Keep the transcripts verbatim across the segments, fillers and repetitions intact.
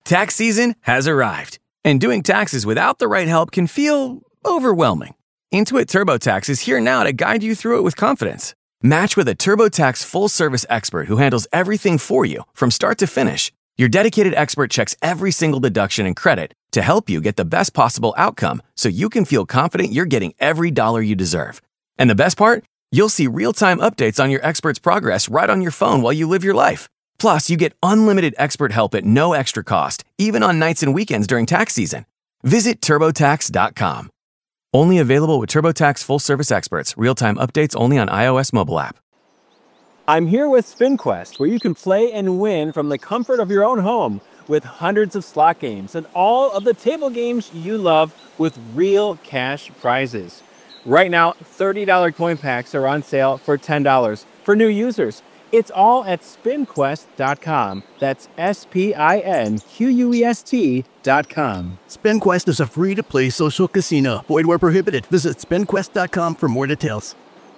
Tax season has arrived, and doing taxes without the right help can feel overwhelming. Intuit TurboTax is here now to guide you through it with confidence. Match with a TurboTax full-service expert who handles everything for you from start to finish. Your dedicated expert checks every single deduction and credit to help you get the best possible outcome so you can feel confident you're getting every dollar you deserve. And the best part? You'll see real-time updates on your expert's progress right on your phone while you live your life. Plus, you get unlimited expert help at no extra cost, even on nights and weekends during tax season. Visit TurboTax dot com. Only available with TurboTax full-service experts. Real-time updates only on iOS mobile app. I'm here with SpinQuest, where you can play and win from the comfort of your own home with hundreds of slot games and all of the table games you love with real cash prizes. Right now, thirty dollars coin packs are on sale for ten dollars for new users. It's all at spin quest dot com. That's S P I N Q U E S T dot com. SpinQuest is a free-to-play social casino. Void where prohibited. Visit spin quest dot com for more details.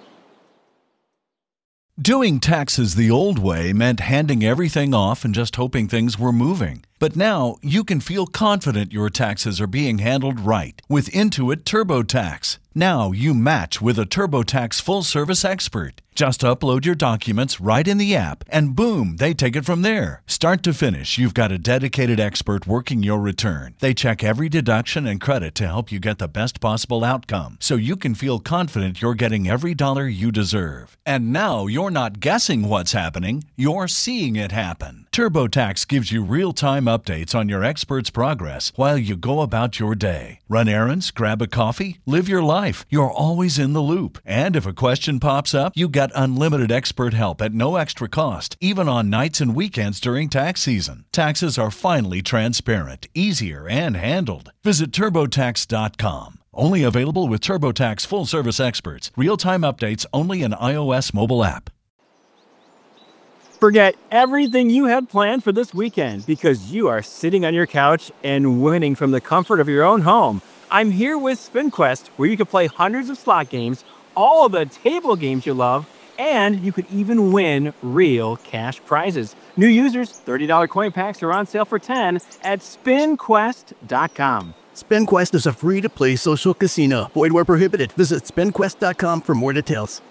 Doing taxes the old way meant handing everything off and just hoping things were moving. But now you can feel confident your taxes are being handled right with Intuit TurboTax. Now you match with a TurboTax full-service expert. Just upload your documents right in the app, and boom, they take it from there. Start to finish, you've got a dedicated expert working your return. They check every deduction and credit to help you get the best possible outcome, so you can feel confident you're getting every dollar you deserve. And now you're not guessing what's happening, you're seeing it happen. TurboTax gives you real-time updates on your expert's progress while you go about your day. Run errands, grab a coffee, live your life. You're always in the loop. And if a question pops up, you got unlimited expert help at no extra cost, even on nights and weekends during tax season. Taxes are finally transparent, easier, and handled. Visit turbo tax dot com. Only available with TurboTax full-service experts. Real-time updates only in iOS mobile app. Forget everything you had planned for this weekend because you are sitting on your couch and winning from the comfort of your own home. I'm here with SpinQuest, where you can play hundreds of slot games, all of the table games you love, and you could even win real cash prizes. New users, thirty dollars coin packs are on sale for ten dollars at spin quest dot com. SpinQuest is a free-to-play social casino. Void where prohibited. Visit spin quest dot com for more details.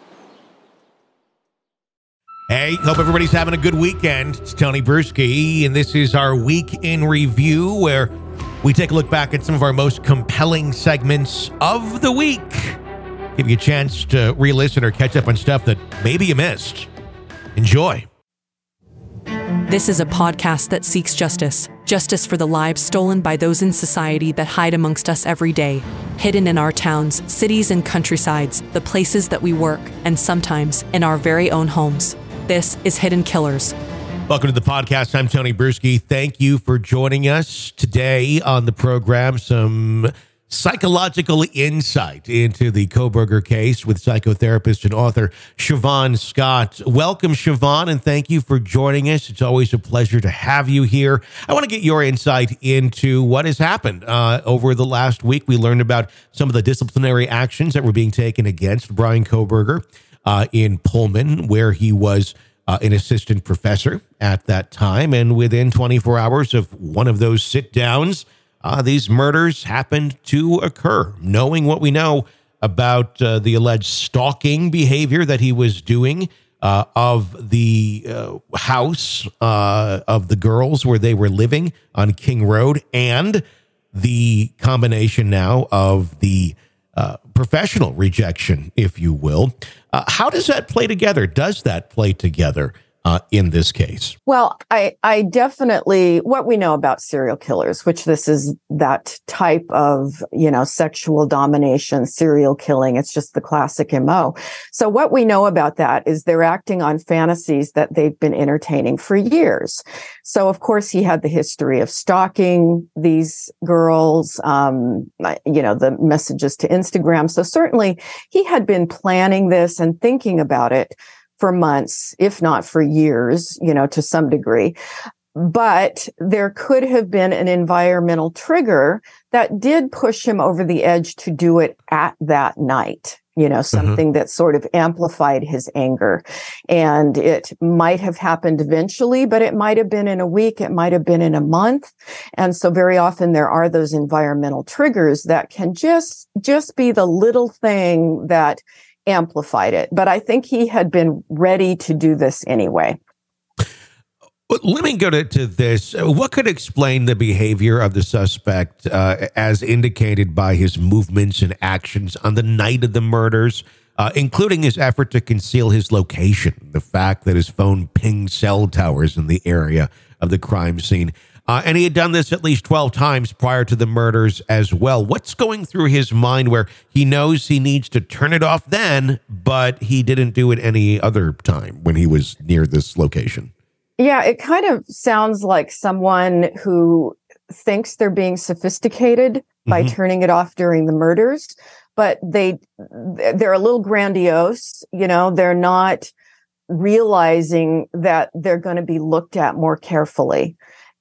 Hey, hope everybody's having a good weekend. It's Tony Bruschi, and this is our Week in Review, where we take a look back at some of our most compelling segments of the week. Give you a chance to re-listen or catch up on stuff that maybe you missed. Enjoy. This is a podcast that seeks justice. Justice for the lives stolen by those in society that hide amongst us every day. Hidden in our towns, cities, and countrysides, the places that we work, and sometimes in our very own homes. This is Hidden Killers. Welcome to the podcast. I'm Tony Bruschi. Thank you for joining us today on the program. Some psychological insight into the Kohberger case with psychotherapist and author Siobhan Scott. Welcome, Siobhan, and thank you for joining us. It's always a pleasure to have you here. I want to get your insight into what has happened uh, over the last week. We learned about some of the disciplinary actions that were being taken against Bryan Kohberger uh, in Pullman, where he was uh, an assistant professor at that time. And within twenty-four hours of one of those sit-downs, Uh, these murders happened to occur. Knowing what we know about uh, the alleged stalking behavior that he was doing uh, of the uh, house uh, of the girls where they were living on King Road, and the combination now of the uh, professional rejection, if you will. Uh, how does that play together? Does that play together Uh, in this case? Well, I, I definitely, what we know about serial killers, which this is that type of, you know, sexual domination, serial killing. It's just the classic M O. So what we know about that is they're acting on fantasies that they've been entertaining for years. So, of course, he had the history of stalking these girls, um, you know, the messages to Instagram. So certainly he had been planning this and thinking about it for months, if not for years, you know, to some degree. But there could have been an environmental trigger that did push him over the edge to do it at that night. you know, something that sort of amplified his anger. And it might have happened eventually, but it might have been in a week, it might have been in a month. And so very often there are those environmental triggers that can just, just be the little thing that amplified it. But I think he had been ready to do this anyway. Well, let me go to, to this. What could explain the behavior of the suspect uh, as indicated by his movements and actions on the night of the murders, uh, including his effort to conceal his location, the fact that his phone pinged cell towers in the area of the crime scene? Uh, and he had done this at least twelve times prior to the murders as well. What's going through his mind where he knows he needs to turn it off then, but he didn't do it any other time when he was near this location? Yeah, it kind of sounds like someone who thinks they're being sophisticated mm-hmm. by turning it off during the murders, but they they're a little grandiose, you know, they're not realizing that they're going to be looked at more carefully.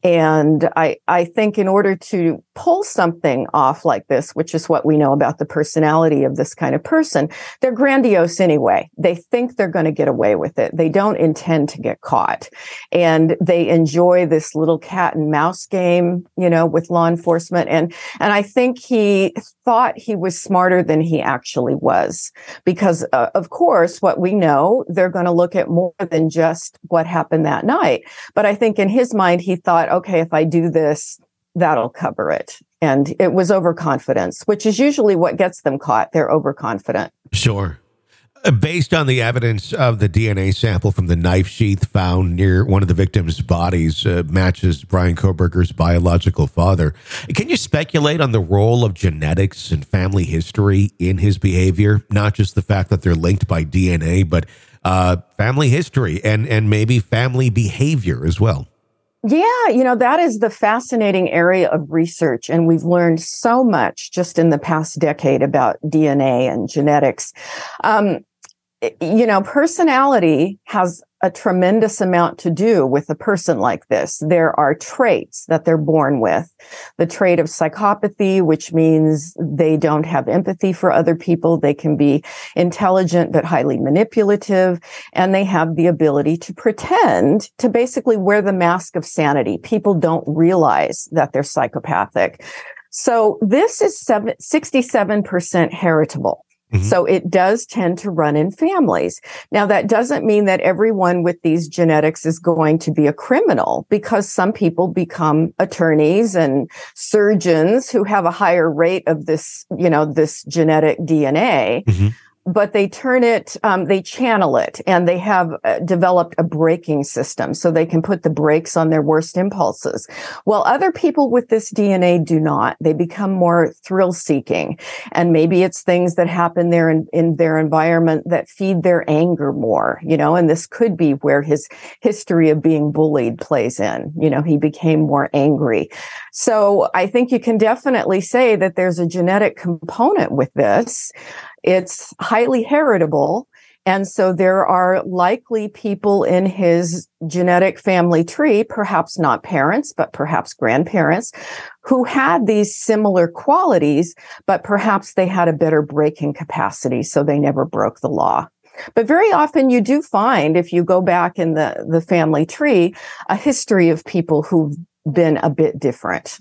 And I, I think in order to pull something off like this, which is what we know about the personality of this kind of person, they're grandiose anyway. They think they're going to get away with it. They don't intend to get caught. And they enjoy this little cat and mouse game, you know, with law enforcement. And, and I think he thought he was smarter than he actually was. Because, uh, of course, what we know, they're going to look at more than just what happened that night. But I think in his mind, he thought, okay, if I do this, that'll cover it. And it was overconfidence, which is usually what gets them caught. They're overconfident. Sure. Uh, based on the evidence of the D N A sample from the knife sheath found near one of the victim's bodies uh, matches Bryan Kohberger's biological father. Can you speculate on the role of genetics and family history in his behavior? Not just the fact that they're linked by D N A, but uh, family history and, and maybe family behavior as well. Yeah, you know, that is the fascinating area of research. And we've learned so much just in the past decade about D N A and genetics. Um, you know, personality has a tremendous amount to do with a person like this. There are traits that they're born with. The trait of psychopathy, which means they don't have empathy for other people. They can be intelligent, but highly manipulative. And they have the ability to pretend to basically wear the mask of sanity. People don't realize that they're psychopathic. So this is seven, sixty-seven percent heritable. Mm-hmm. So it does tend to run in families. Now, that doesn't mean that everyone with these genetics is going to be a criminal, because some people become attorneys and surgeons who have a higher rate of this, you know, this genetic D N A. Mm-hmm. But they turn it, um, they channel it, and they have uh, developed a braking system so they can put the brakes on their worst impulses. Well, other people with this D N A do not. They become more thrill-seeking, and maybe it's things that happen there in, in their environment that feed their anger more, you know, and this could be where his history of being bullied plays in. You know, he became more angry. So I think you can definitely say that there's a genetic component with this. It's highly heritable. And so there are likely people in his genetic family tree, perhaps not parents, but perhaps grandparents, who had these similar qualities, but perhaps they had a better braking capacity, so they never broke the law. But very often you do find, if you go back in the, the family tree, a history of people who've been a bit different.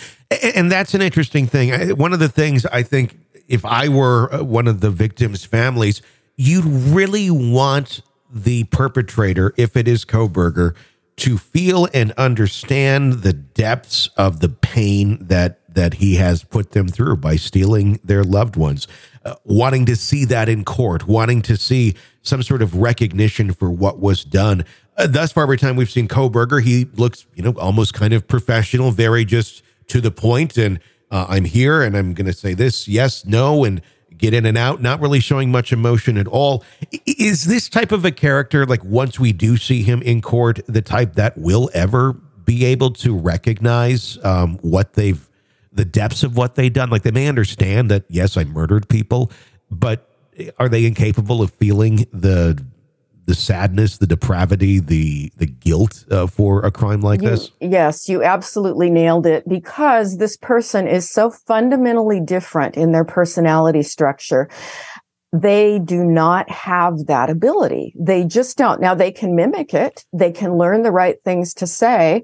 And that's an interesting thing. One of the things I think, if I were one of the victims' families, you'd really want the perpetrator, if it is Kohberger, to feel and understand the depths of the pain that that he has put them through by stealing their loved ones, uh, wanting to see that in court, wanting to see some sort of recognition for what was done. Uh, thus far, every time we've seen Kohberger, he looks, you know, almost kind of professional, very just to the point, and Uh, I'm here and I'm going to say this, yes, no, and get in and out, not really showing much emotion at all. I- is this type of a character, like once we do see him in court, the type that will ever be able to recognize um, what they've, the depths of what they've done? Like they may understand that, yes, I murdered people, but are they incapable of feeling the the sadness, the depravity, the the guilt uh, for a crime like you, this? Yes, you absolutely nailed it, because this person is so fundamentally different in their personality structure. they do not have that ability. They just don't. Now they can mimic it. They can learn the right things to say.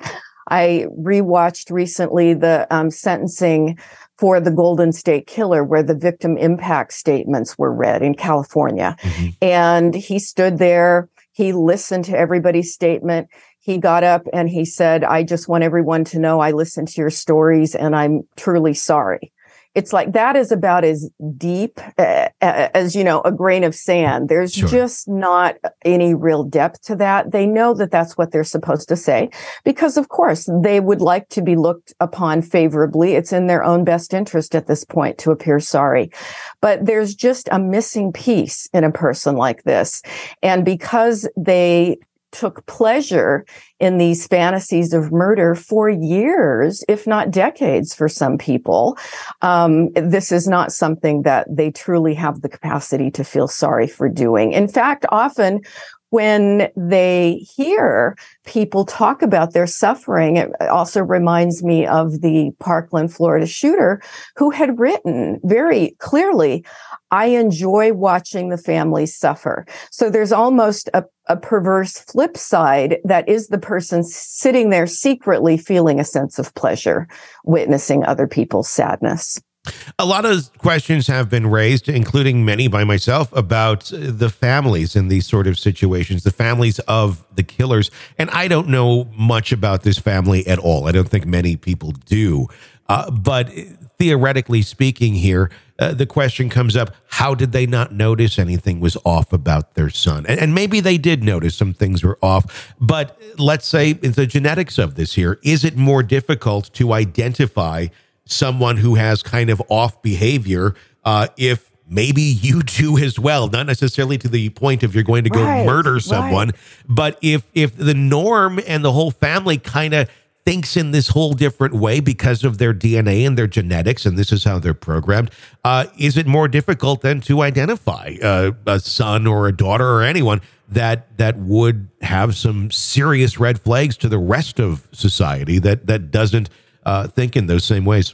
I rewatched recently the um, sentencing for the Golden State Killer, where the victim impact statements were read in California. Mm-hmm. And he stood there. He listened to everybody's statement. He got up and he said, I just want everyone to know I listened to your stories and I'm truly sorry. It's like that is about as deep uh, as, you know, a grain of sand. There's sure. just not any real depth to that. They know that that's what they're supposed to say because, of course, they would like to be looked upon favorably. It's in their own best interest at this point to appear sorry. But there's just a missing piece in a person like this. And because they took pleasure in these fantasies of murder for years, if not decades for some people, um, this is not something that they truly have the capacity to feel sorry for doing. In fact, often when they hear people talk about their suffering, it also reminds me of the Parkland, Florida shooter who had written very clearly, I enjoy watching the families suffer. So there's almost a, a perverse flip side that is the person sitting there secretly feeling a sense of pleasure, witnessing other people's sadness. A lot of questions have been raised, including many by myself, about the families in these sort of situations, the families of the killers. And I don't know much about this family at all. I don't think many people do. Uh, but theoretically speaking here, uh, the question comes up, how did they not notice anything was off about their son? And, and maybe they did notice some things were off. But let's say the genetics of this here, is it more difficult to identify someone who has kind of off behavior, uh, if maybe you do as well, not necessarily to the point of you're going to go right, murder someone, right. but if if the norm and the whole family kind of thinks in this whole different way because of their D N A and their genetics, and this is how they're programmed, uh, is it more difficult then to identify uh, a son or a daughter or anyone that that would have some serious red flags to the rest of society that that doesn't uh, think in those same ways?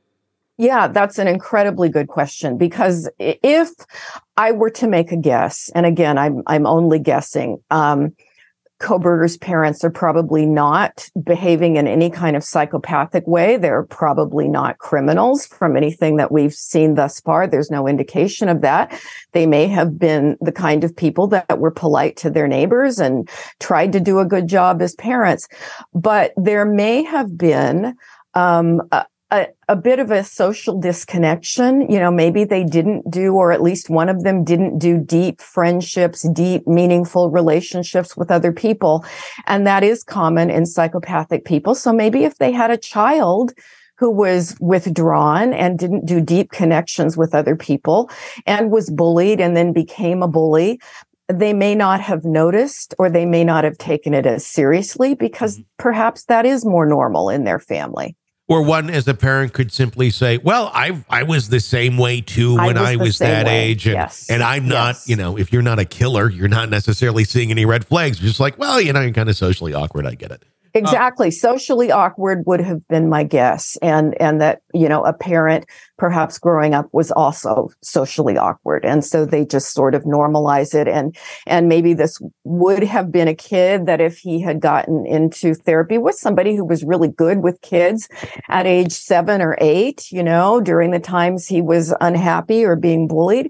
Yeah, that's an incredibly good question, because if I were to make a guess, and again, I'm I'm only guessing, um, Kohberger's parents are probably not behaving in any kind of psychopathic way. They're probably not criminals from anything that we've seen thus far. There's no indication of that. They may have been the kind of people that were polite to their neighbors and tried to do a good job as parents. But there may have been um, a, A, a bit of a social disconnection. You know, maybe they didn't do, or at least one of them didn't do deep friendships, deep, meaningful relationships with other people. And that is common in psychopathic people. So maybe if they had a child who was withdrawn and didn't do deep connections with other people and was bullied and then became a bully, they may not have noticed, or they may not have taken it as seriously, because perhaps that is more normal in their family. Or one, as a parent, could simply say, well, I I was the same way, too, when I was, I was that way. age. And, yes. and I'm not, yes. you know, if you're not a killer, you're not necessarily seeing any red flags. You're just like, well, you know, you're kind of socially awkward. I get it. Exactly. Uh, Socially awkward would have been my guess. And, and that, you know, a parent perhaps growing up was also socially awkward. And so they just sort of normalize it. And, and maybe this would have been a kid that if he had gotten into therapy with somebody who was really good with kids at age seven or eight, you know, during the times he was unhappy or being bullied,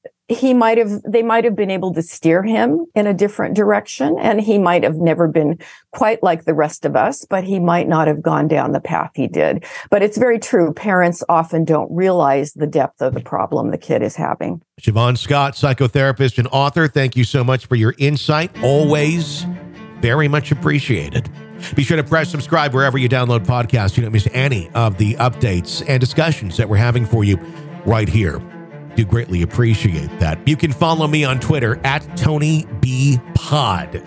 he might have, they might have been able to steer him in a different direction, and he might have never been quite like the rest of us, but he might not have gone down the path he did. But it's very true. Parents often don't realize the depth of the problem the kid is having. Siobhan Scott, psychotherapist and author, thank you so much for your insight. Always very much appreciated. Be sure to press subscribe wherever you download podcasts. You don't miss any of the updates and discussions that we're having for you right here. Do greatly appreciate that. You can follow me on Twitter at Tony B Pod.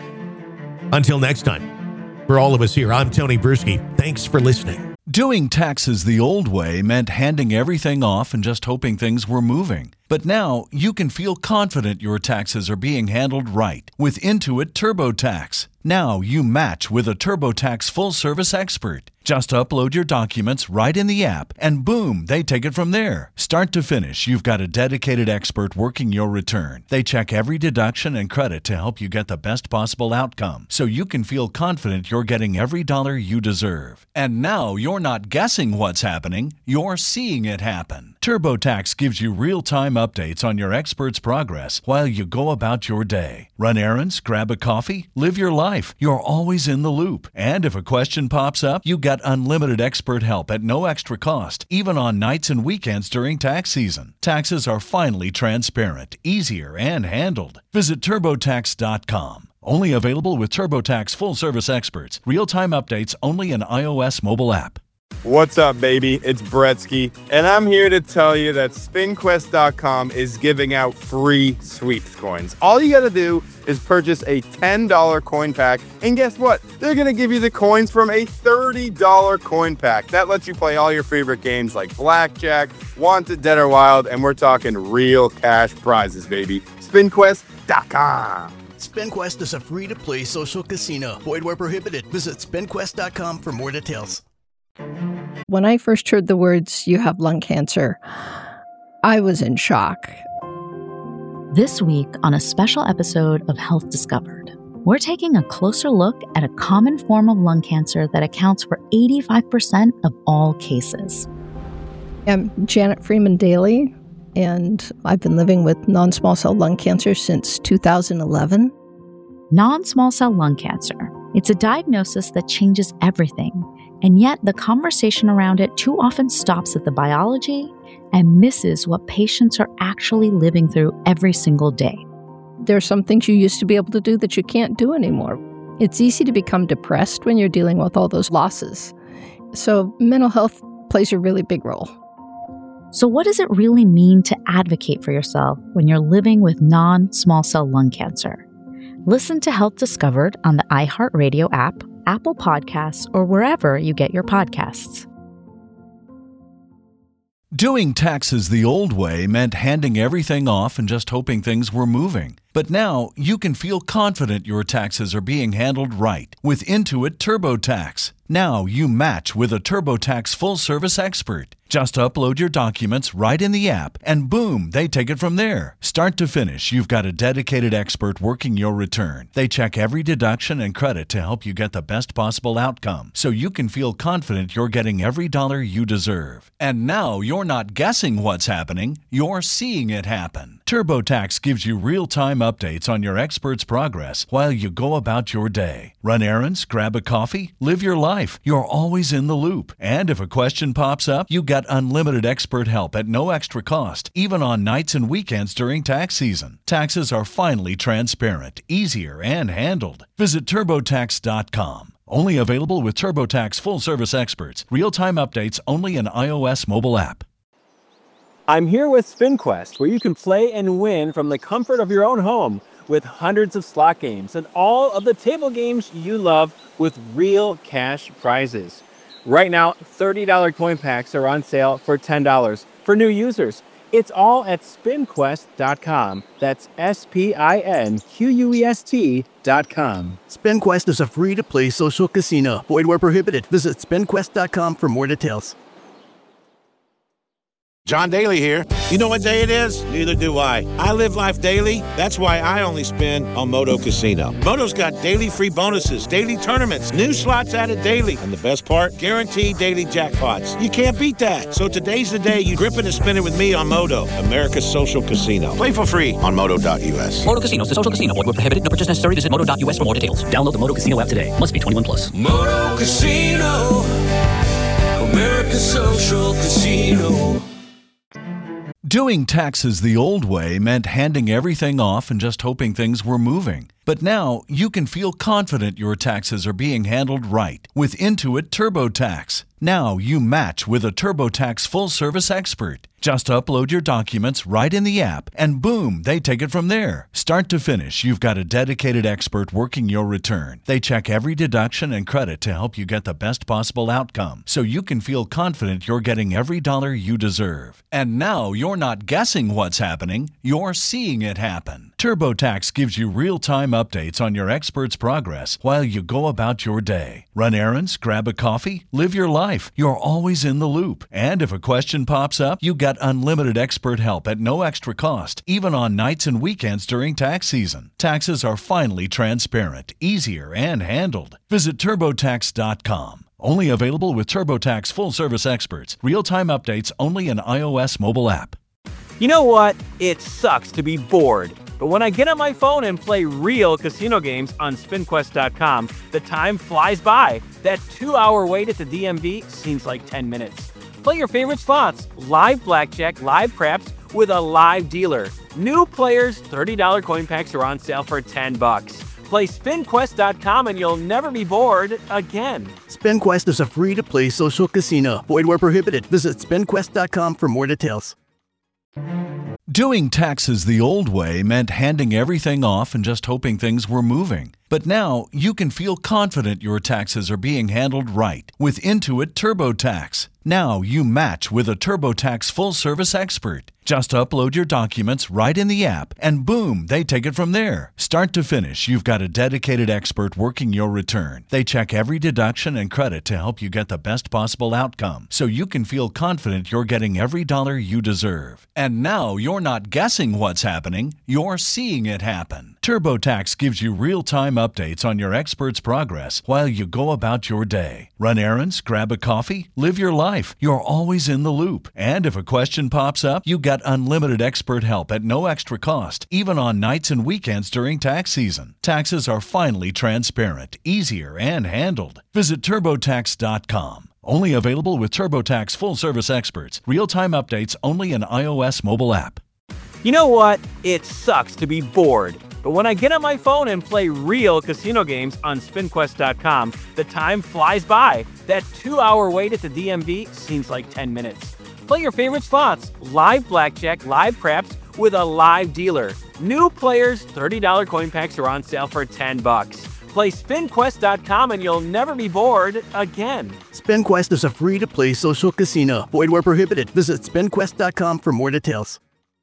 Until next time, for all of us here, I'm Tony Bruschi. Thanks for listening. Doing taxes the old way meant handing everything off and just hoping things were moving. But now you can feel confident your taxes are being handled right with Intuit TurboTax. Now you match with a TurboTax full-service expert. Just upload your documents right in the app, and boom, they take it from there. Start to finish, you've got a dedicated expert working your return. They check every deduction and credit to help you get the best possible outcome, so you can feel confident you're getting every dollar you deserve. And now you're not guessing what's happening, you're seeing it happen. TurboTax gives you real-time updates on your expert's progress while you go about your day. Run errands, grab a coffee, live your life. You're always in the loop. And if a question pops up, you got unlimited expert help at no extra cost, even on nights and weekends during tax season. Taxes are finally transparent, easier, and handled. Visit TurboTax dot com. Only available with TurboTax full-service experts. Real-time updates only in iOS mobile app. What's up, baby? It's Bretsky, and I'm here to tell you that Spin Quest dot com is giving out free sweeps coins. All you gotta do is purchase a ten dollar coin pack, and guess what? They're gonna give you the coins from a thirty dollar coin pack. That lets you play all your favorite games like Blackjack, Wanted, Dead or Wild, and we're talking real cash prizes, baby. Spin Quest dot com. SpinQuest is a free-to-play social casino. Void where prohibited. Visit Spin Quest dot com for more details. When I first heard the words, "you have lung cancer," I was in shock. This week on a special episode of Health Discovered, we're taking a closer look at a common form of lung cancer that accounts for eighty-five percent of all cases. I'm Janet Freeman Daly, and I've been living with non-small cell lung cancer since two thousand eleven. Non-small cell lung cancer. It's a diagnosis that changes everything, and yet the conversation around it too often stops at the biology and misses what patients are actually living through every single day. There are some things you used to be able to do that you can't do anymore. It's easy to become depressed when you're dealing with all those losses. So mental health plays a really big role. So what does it really mean to advocate for yourself when you're living with non-small cell lung cancer? Listen to Health Discovered on the iHeartRadio app, Apple Podcasts, or wherever you get your podcasts. Doing taxes the old way meant handing everything off and just hoping things were moving. But now you can feel confident your taxes are being handled right with Intuit TurboTax. Now you match with a TurboTax full-service expert. Just upload your documents right in the app, and boom, they take it from there. Start to finish, you've got a dedicated expert working your return. They check every deduction and credit to help you get the best possible outcome, so you can feel confident you're getting every dollar you deserve. And now you're not guessing what's happening, you're seeing it happen. TurboTax gives you real-time updates on your expert's progress while you go about your day. Run errands, grab a coffee, live your life. You're always in the loop. And if a question pops up, you got unlimited expert help at no extra cost, even on nights and weekends during tax season. Taxes are finally transparent, easier, and handled. Visit TurboTax dot com. Only available with TurboTax full-service experts. Real-time updates only in iOS mobile app. I'm here with SpinQuest, where you can play and win from the comfort of your own home with hundreds of slot games and all of the table games you love with real cash prizes. Right now, thirty dollar coin packs are on sale for ten dollars for new users. It's all at Spin Quest dot com. That's S P I N Q U E S T dot com. SpinQuest is a free-to-play social casino. Void where prohibited. Visit Spin Quest dot com for more details. John Daly here. You know what day it is? Neither do I. I live life daily. That's why I only spin on Moto Casino. Moto's got daily free bonuses, daily tournaments, new slots added daily, and the best part, guaranteed daily jackpots. You can't beat that. So today's the day you grip it and spin it with me on Moto, America's social casino. Play for free on moto dot U S. Moto Casino is a social casino. Void where prohibited. No purchase necessary. Visit moto dot U S for more details. Download the Moto Casino app today. Must be twenty-one plus. Moto Casino, America's social casino. Doing taxes the old way meant handing everything off and just hoping things were moving. But now you can feel confident your taxes are being handled right with Intuit TurboTax. Now you match with a TurboTax full-service expert. Just upload your documents right in the app, and boom, they take it from there. Start to finish, you've got a dedicated expert working your return. They check every deduction and credit to help you get the best possible outcome, so you can feel confident you're getting every dollar you deserve. And now you're not guessing what's happening, you're seeing it happen. TurboTax gives you real-time updates on your expert's progress while you go about your day. Run errands, grab a coffee, live your life. You're always in the loop. And if a question pops up, you get unlimited expert help at no extra cost, even on nights and weekends during tax season. Taxes are finally transparent, easier, and handled. Visit TurboTax dot com. Only available with TurboTax full-service experts. Real-time updates only in iOS mobile app. You know what? It sucks to be bored. But when I get on my phone and play real casino games on Spin Quest dot com, the time flies by. That two-hour wait at the D M V seems like ten minutes. Play your favorite slots, live blackjack, live craps, with a live dealer. New players, thirty dollars coin packs are on sale for ten bucks. Play Spin Quest dot com and you'll never be bored again. SpinQuest is a free-to-play social casino. Void where prohibited. Visit Spin Quest dot com for more details. Doing taxes the old way meant handing everything off and just hoping things were moving. But now you can feel confident your taxes are being handled right with Intuit TurboTax. Now you match with a TurboTax full-service expert. Just upload your documents right in the app, and boom, they take it from there. Start to finish, you've got a dedicated expert working your return. They check every deduction and credit to help you get the best possible outcome, so you can feel confident you're getting every dollar you deserve. And now you're not guessing what's happening, you're seeing it happen. TurboTax gives you real-time updates on your expert's progress while you go about your day. Run errands, grab a coffee, live your life. You're always in the loop. And if a question pops up, you get unlimited expert help at no extra cost, even on nights and weekends during tax season. Taxes are finally transparent, easier, and handled. Visit TurboTax dot com. Only available with TurboTax full-service experts. Real-time updates only in iOS mobile app. You know what? It sucks to be bored. But when I get on my phone and play real casino games on Spin Quest dot com, the time flies by. That two-hour wait at the D M V seems like ten minutes. Play your favorite slots, live blackjack, live craps, with a live dealer. New players, thirty dollars coin packs are on sale for ten bucks. Play Spin Quest dot com and you'll never be bored again. SpinQuest is a free-to-play social casino. Void where prohibited. Visit Spin Quest dot com for more details.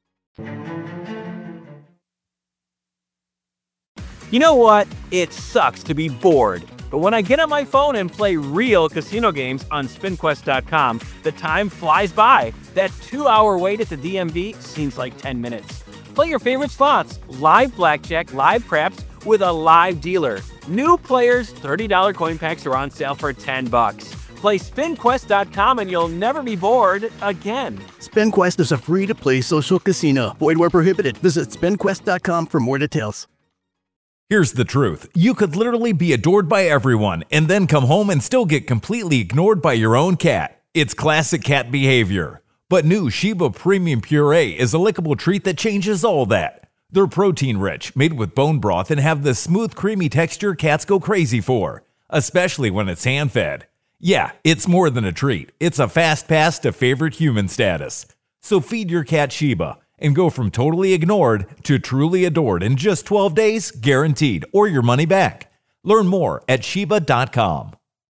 You know what? It sucks to be bored. But when I get on my phone and play real casino games on Spin Quest dot com, the time flies by. That two-hour wait at the D M V seems like ten minutes. Play your favorite slots, live blackjack, live craps, with a live dealer. New players, thirty dollars coin packs are on sale for ten bucks. Play Spin Quest dot com and you'll never be bored again. SpinQuest is a free-to-play social casino. Void where prohibited. Visit Spin Quest dot com for more details. Here's the truth. You could literally be adored by everyone and then come home and still get completely ignored by your own cat. It's classic cat behavior. But new Sheba Premium Puree is a lickable treat that changes all that. They're protein-rich, made with bone broth, and have the smooth, creamy texture cats go crazy for, especially when it's hand-fed. Yeah, it's more than a treat. It's a fast pass to favorite human status. So feed your cat Sheba and go from totally ignored to truly adored in just twelve days, guaranteed, or your money back. Learn more at Sheba dot com.